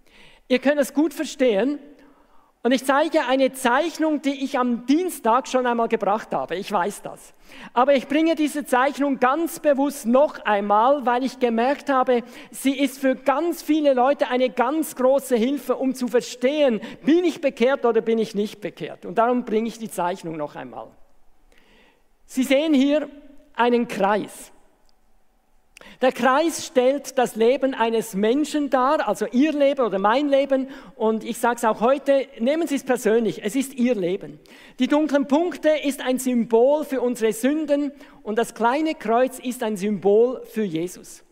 Ihr könnt es gut verstehen. Und ich zeige eine Zeichnung, die ich am Dienstag schon einmal gebracht habe. Ich weiß das. Aber ich bringe diese Zeichnung ganz bewusst noch einmal, weil ich gemerkt habe, sie ist für ganz viele Leute eine ganz große Hilfe, um zu verstehen, bin ich bekehrt oder bin ich nicht bekehrt. Und darum bringe ich die Zeichnung noch einmal. Sie sehen hier einen Kreis. Der Kreis stellt das Leben eines Menschen dar, also Ihr Leben oder mein Leben. Und ich sage es auch heute, nehmen Sie es persönlich, es ist Ihr Leben. Die dunklen Punkte ist ein Symbol für unsere Sünden und das kleine Kreuz ist ein Symbol für Jesus.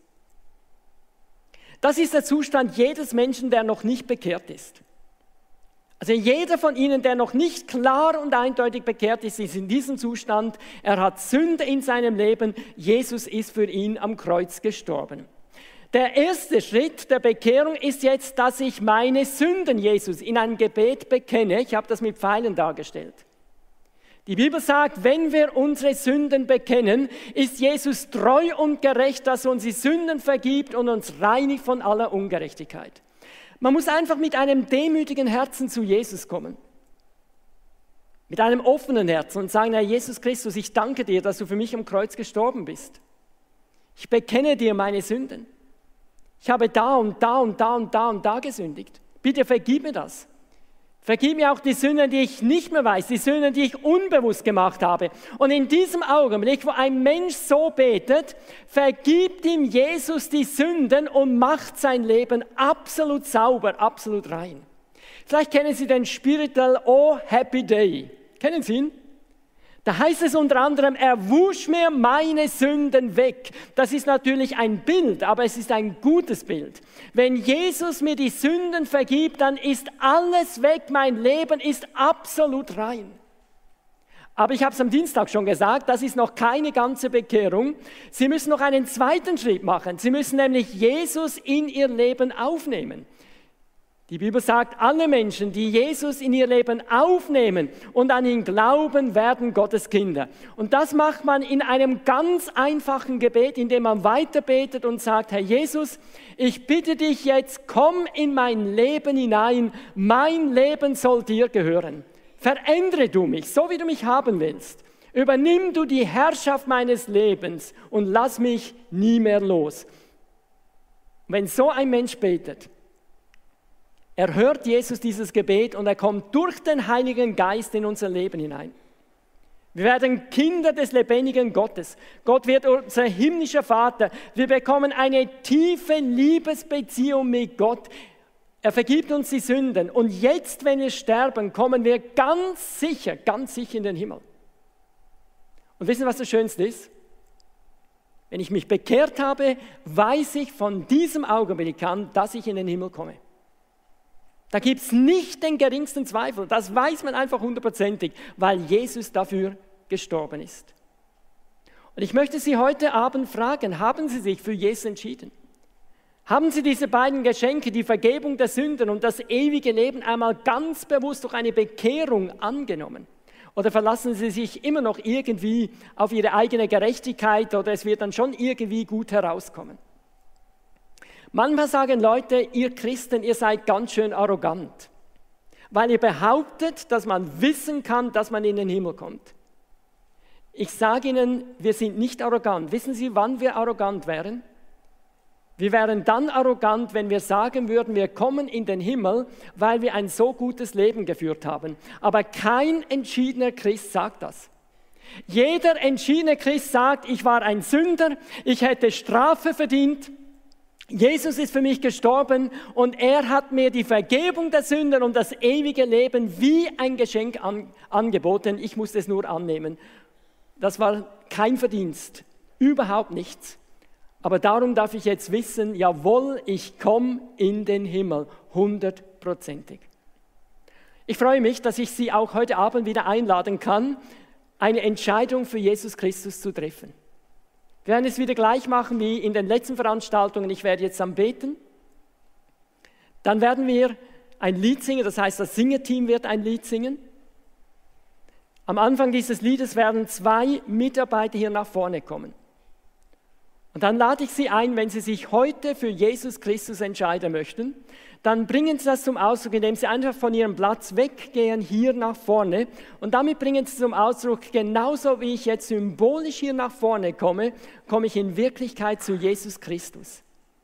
Das ist der Zustand jedes Menschen, der noch nicht bekehrt ist. Also jeder von Ihnen, der noch nicht klar und eindeutig bekehrt ist, ist in diesem Zustand. Er hat Sünde in seinem Leben. Jesus ist für ihn am Kreuz gestorben. Der erste Schritt der Bekehrung ist jetzt, dass ich meine Sünden, Jesus, in einem Gebet bekenne. Ich habe das mit Pfeilen dargestellt. Die Bibel sagt, wenn wir unsere Sünden bekennen, ist Jesus treu und gerecht, dass er uns die Sünden vergibt und uns reinigt von aller Ungerechtigkeit. Man muss einfach mit einem demütigen Herzen zu Jesus kommen. Mit einem offenen Herzen und sagen, Herr Jesus Christus, ich danke dir, dass du für mich am Kreuz gestorben bist. Ich bekenne dir meine Sünden. Ich habe da und da und da und da und da gesündigt. Bitte vergib mir das. Vergib mir auch die Sünden, die ich nicht mehr weiß, die Sünden, die ich unbewusst gemacht habe. Und in diesem Augenblick, wo ein Mensch so betet, vergibt ihm Jesus die Sünden und macht sein Leben absolut sauber, absolut rein. Vielleicht kennen Sie den Spiritual Oh Happy Day. Kennen Sie ihn? Da heißt es unter anderem, er wusch mir meine Sünden weg. Das ist natürlich ein Bild, aber es ist ein gutes Bild. Wenn Jesus mir die Sünden vergibt, dann ist alles weg, mein Leben ist absolut rein. Aber ich habe es am Dienstag schon gesagt, das ist noch keine ganze Bekehrung. Sie müssen noch einen zweiten Schritt machen. Sie müssen nämlich Jesus in ihr Leben aufnehmen. Die Bibel sagt, alle Menschen, die Jesus in ihr Leben aufnehmen und an ihn glauben, werden Gottes Kinder. Und das macht man in einem ganz einfachen Gebet, indem man weiter betet und sagt, Herr Jesus, ich bitte dich jetzt, komm in mein Leben hinein, mein Leben soll dir gehören. Verändere du mich, so wie du mich haben willst. Übernimm du die Herrschaft meines Lebens und lass mich nie mehr los. Wenn so ein Mensch betet, er hört Jesus dieses Gebet und er kommt durch den Heiligen Geist in unser Leben hinein. Wir werden Kinder des lebendigen Gottes. Gott wird unser himmlischer Vater. Wir bekommen eine tiefe Liebesbeziehung mit Gott. Er vergibt uns die Sünden. Und jetzt, wenn wir sterben, kommen wir ganz sicher, ganz sicher in den Himmel. Und wissen Sie, was das Schönste ist? Wenn ich mich bekehrt habe, weiß ich von diesem Augenblick an, dass ich in den Himmel komme. Da gibt es nicht den geringsten Zweifel. Das weiß man einfach hundertprozentig, weil Jesus dafür gestorben ist. Und ich möchte Sie heute Abend fragen, haben Sie sich für Jesus entschieden? Haben Sie diese beiden Geschenke, die Vergebung der Sünden und das ewige Leben, einmal ganz bewusst durch eine Bekehrung angenommen? Oder verlassen Sie sich immer noch irgendwie auf Ihre eigene Gerechtigkeit oder es wird dann schon irgendwie gut herauskommen? Manchmal sagen Leute, ihr Christen, ihr seid ganz schön arrogant, weil ihr behauptet, dass man wissen kann, dass man in den Himmel kommt. Ich sage Ihnen, wir sind nicht arrogant. Wissen Sie, wann wir arrogant wären? Wir wären dann arrogant, wenn wir sagen würden, wir kommen in den Himmel, weil wir ein so gutes Leben geführt haben. Aber kein entschiedener Christ sagt das. Jeder entschiedene Christ sagt, ich war ein Sünder, ich hätte Strafe verdient, Jesus ist für mich gestorben und er hat mir die Vergebung der Sünden und das ewige Leben wie ein Geschenk an, angeboten. Ich musste es nur annehmen. Das war kein Verdienst, überhaupt nichts. Aber darum darf ich jetzt wissen, jawohl, ich komme in den Himmel, hundertprozentig. Ich freue mich, dass ich Sie auch heute Abend wieder einladen kann, eine Entscheidung für Jesus Christus zu treffen. Wir werden es wieder gleich machen wie in den letzten Veranstaltungen. Ich werde jetzt am Beten. Dann werden wir ein Lied singen, das heißt, das Singeteam wird ein Lied singen. Am Anfang dieses Liedes werden zwei Mitarbeiter hier nach vorne kommen. Und dann lade ich Sie ein, wenn Sie sich heute für Jesus Christus entscheiden möchten, dann bringen Sie das zum Ausdruck, indem Sie einfach von Ihrem Platz weggehen, hier nach vorne. Und damit bringen Sie zum Ausdruck, genauso wie ich jetzt symbolisch hier nach vorne komme, komme ich in Wirklichkeit zu Jesus Christus,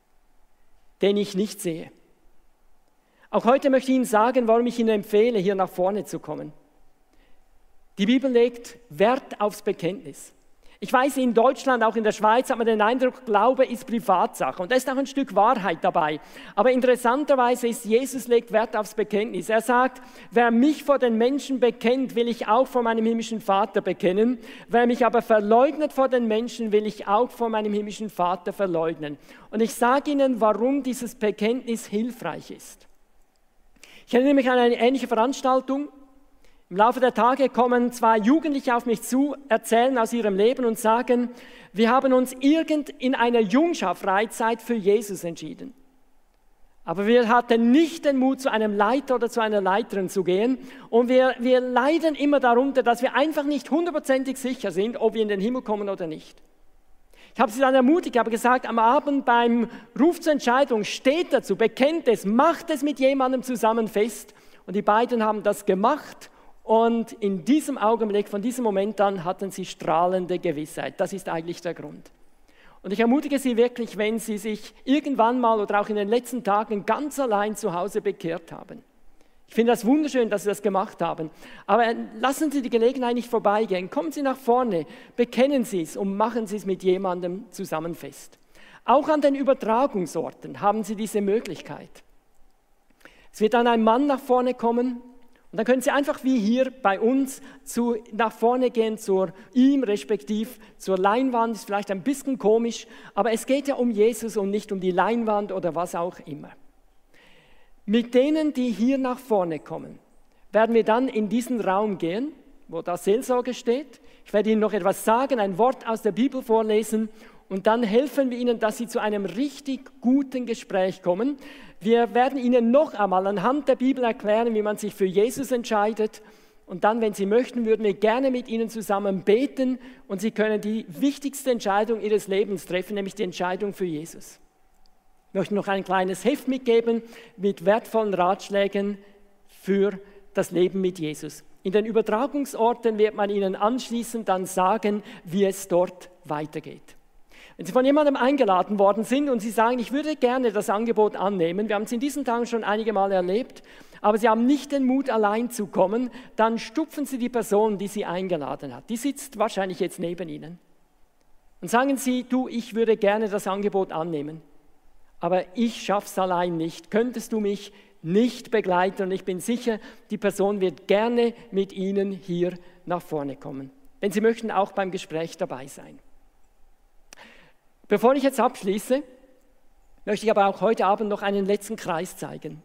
den ich nicht sehe. Auch heute möchte ich Ihnen sagen, warum ich Ihnen empfehle, hier nach vorne zu kommen. Die Bibel legt Wert aufs Bekenntnis. Ich weiß, in Deutschland, auch in der Schweiz, hat man den Eindruck, Glaube ist Privatsache. Und da ist auch ein Stück Wahrheit dabei. Aber interessanterweise ist, Jesus legt Wert aufs Bekenntnis. Er sagt, wer mich vor den Menschen bekennt, will ich auch vor meinem himmlischen Vater bekennen. Wer mich aber verleugnet vor den Menschen, will ich auch vor meinem himmlischen Vater verleugnen. Und ich sage Ihnen, warum dieses Bekenntnis hilfreich ist. Ich erinnere mich an eine ähnliche Veranstaltung. Im Laufe der Tage kommen zwei Jugendliche auf mich zu, erzählen aus ihrem Leben und sagen, wir haben uns irgend in einer Jungschaft-Freizeit für Jesus entschieden. Aber wir hatten nicht den Mut, zu einem Leiter oder zu einer Leiterin zu gehen. Und wir, wir leiden immer darunter, dass wir einfach nicht hundertprozentig sicher sind, ob wir in den Himmel kommen oder nicht. Ich habe sie dann ermutigt, ich habe gesagt, am Abend beim Ruf zur Entscheidung steht dazu, bekennt es, macht es mit jemandem zusammen fest. Und die beiden haben das gemacht. Und in diesem Augenblick, von diesem Moment an, hatten sie strahlende Gewissheit. Das ist eigentlich der Grund. Und ich ermutige Sie wirklich, wenn Sie sich irgendwann mal oder auch in den letzten Tagen ganz allein zu Hause bekehrt haben. Ich finde das wunderschön, dass Sie das gemacht haben. Aber lassen Sie die Gelegenheit nicht vorbeigehen. Kommen Sie nach vorne, bekennen Sie es und machen Sie es mit jemandem zusammen fest. Auch an den Übertragungsorten haben Sie diese Möglichkeit. Es wird dann ein Mann nach vorne kommen. Und dann können Sie einfach wie hier bei uns zu, nach vorne gehen zu ihm, respektiv zur Leinwand, ist vielleicht ein bisschen komisch, aber es geht ja um Jesus und nicht um die Leinwand oder was auch immer. Mit denen, die hier nach vorne kommen, werden wir dann in diesen Raum gehen, wo da Seelsorge steht. Ich werde Ihnen noch etwas sagen, ein Wort aus der Bibel vorlesen und dann helfen wir Ihnen, dass Sie zu einem richtig guten Gespräch kommen. Wir werden Ihnen noch einmal anhand der Bibel erklären, wie man sich für Jesus entscheidet. Und dann, wenn Sie möchten, würden wir gerne mit Ihnen zusammen beten und Sie können die wichtigste Entscheidung Ihres Lebens treffen, nämlich die Entscheidung für Jesus. Ich möchte noch ein kleines Heft mitgeben mit wertvollen Ratschlägen für das Leben mit Jesus. In den Übertragungsorten wird man Ihnen anschließend dann sagen, wie es dort weitergeht. Wenn Sie von jemandem eingeladen worden sind und Sie sagen, ich würde gerne das Angebot annehmen, wir haben es in diesen Tagen schon einige Mal erlebt, aber Sie haben nicht den Mut, allein zu kommen, dann stupfen Sie die Person, die Sie eingeladen hat. Die sitzt wahrscheinlich jetzt neben Ihnen. Und sagen Sie, du, ich würde gerne das Angebot annehmen, aber ich schaffe es allein nicht. Könntest du mich nicht begleiten? Und ich bin sicher, die Person wird gerne mit Ihnen hier nach vorne kommen. Wenn Sie möchten, auch beim Gespräch dabei sein. Bevor ich jetzt abschließe, möchte ich aber auch heute Abend noch einen letzten Kreis zeigen.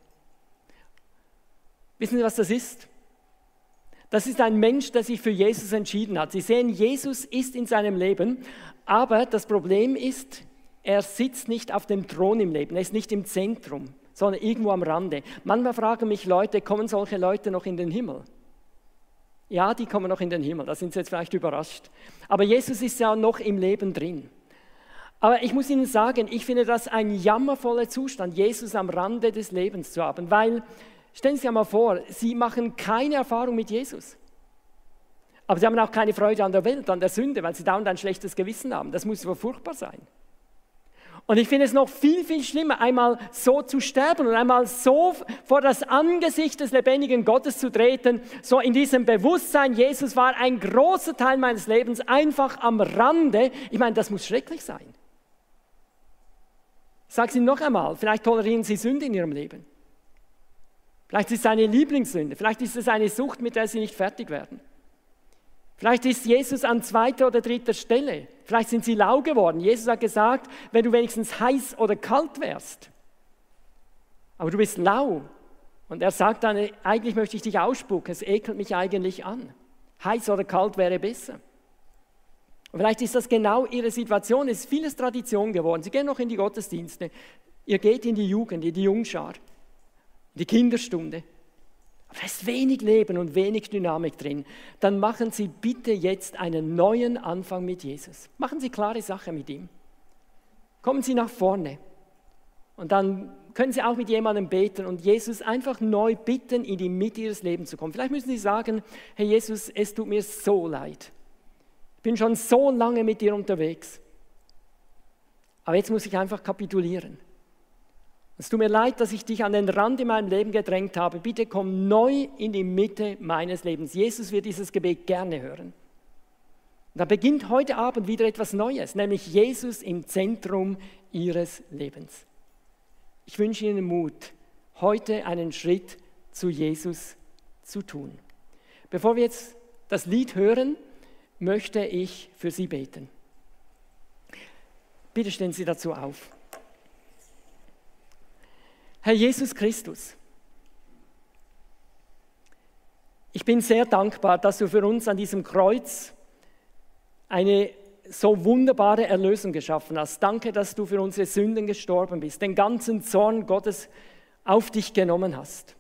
Wissen Sie, was das ist? Das ist ein Mensch, der sich für Jesus entschieden hat. Sie sehen, Jesus ist in seinem Leben, aber das Problem ist, er sitzt nicht auf dem Thron im Leben, er ist nicht im Zentrum, sondern irgendwo am Rande. Manchmal fragen mich Leute, kommen solche Leute noch in den Himmel? Ja, die kommen noch in den Himmel, da sind Sie jetzt vielleicht überrascht. Aber Jesus ist ja noch im Leben drin. Aber ich muss Ihnen sagen, ich finde das ein jammervoller Zustand, Jesus am Rande des Lebens zu haben, weil, stellen Sie sich einmal vor, Sie machen keine Erfahrung mit Jesus. Aber Sie haben auch keine Freude an der Welt, an der Sünde, weil Sie dauernd ein schlechtes Gewissen haben. Das muss so furchtbar sein. Und ich finde es noch viel, viel schlimmer, einmal so zu sterben und einmal so vor das Angesicht des lebendigen Gottes zu treten, so in diesem Bewusstsein, Jesus war ein großer Teil meines Lebens einfach am Rande. Ich meine, das muss schrecklich sein. Ich sage es Ihnen noch einmal, vielleicht tolerieren Sie Sünde in Ihrem Leben. Vielleicht ist es eine Lieblingssünde, vielleicht ist es eine Sucht, mit der Sie nicht fertig werden. Vielleicht ist Jesus an zweiter oder dritter Stelle. Vielleicht sind Sie lau geworden. Jesus hat gesagt, wenn du wenigstens heiß oder kalt wärst. Aber du bist lau. Und er sagt dann, eigentlich möchte ich dich ausspucken, es ekelt mich eigentlich an. Heiß oder kalt wäre besser. Und vielleicht ist das genau Ihre Situation. Es ist vieles Tradition geworden. Sie gehen noch in die Gottesdienste. Ihr geht in die Jugend, in die Jungschar, in die Kinderstunde. Aber da ist wenig Leben und wenig Dynamik drin. Dann machen Sie bitte jetzt einen neuen Anfang mit Jesus. Machen Sie klare Sache mit ihm. kommen Sie nach vorne. Und dann können Sie auch mit jemandem beten und Jesus einfach neu bitten, in die Mitte Ihres Lebens zu kommen. Vielleicht müssen Sie sagen, Herr Jesus, es tut mir so leid. Ich bin schon so lange mit dir unterwegs. Aber jetzt muss ich einfach kapitulieren. Es tut mir leid, dass ich dich an den Rand in meinem Leben gedrängt habe. Bitte komm neu in die Mitte meines Lebens. Jesus wird dieses Gebet gerne hören. Und da beginnt heute Abend wieder etwas Neues, nämlich Jesus im Zentrum Ihres Lebens. Ich wünsche Ihnen Mut, heute einen Schritt zu Jesus zu tun. Bevor wir jetzt das Lied hören, möchte ich für Sie beten. Bitte stehen Sie dazu auf. Herr Jesus Christus, ich bin sehr dankbar, dass du für uns an diesem Kreuz eine so wunderbare Erlösung geschaffen hast. Danke, dass du für unsere Sünden gestorben bist, den ganzen Zorn Gottes auf dich genommen hast.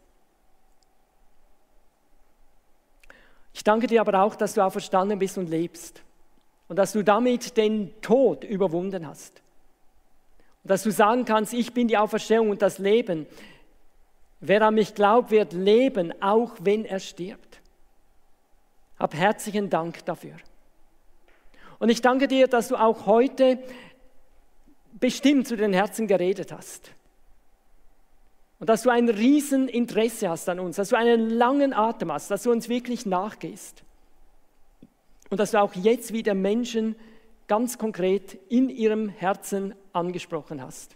Ich danke dir aber auch, dass du auferstanden bist und lebst und dass du damit den Tod überwunden hast. Und dass du sagen kannst, ich bin die Auferstehung und das Leben. Wer an mich glaubt, wird leben, auch wenn er stirbt. Hab herzlichen Dank dafür. Und ich danke dir, dass du auch heute bestimmt zu den Herzen geredet hast. Und dass du ein Rieseninteresse hast an uns, dass du einen langen Atem hast, dass du uns wirklich nachgehst. Und dass du auch jetzt wieder Menschen ganz konkret in ihrem Herzen angesprochen hast.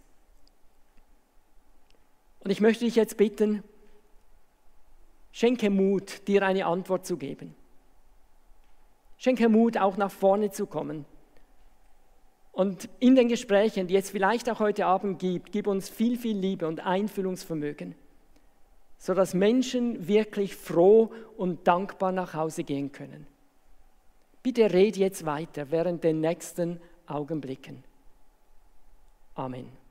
Und ich möchte dich jetzt bitten, schenke Mut, dir eine Antwort zu geben. Schenke Mut, auch nach vorne zu kommen. Und in den Gesprächen, die es vielleicht auch heute Abend gibt, gib uns viel, viel Liebe und Einfühlungsvermögen, sodass Menschen wirklich froh und dankbar nach Hause gehen können. Bitte red jetzt weiter während den nächsten Augenblicken. Amen.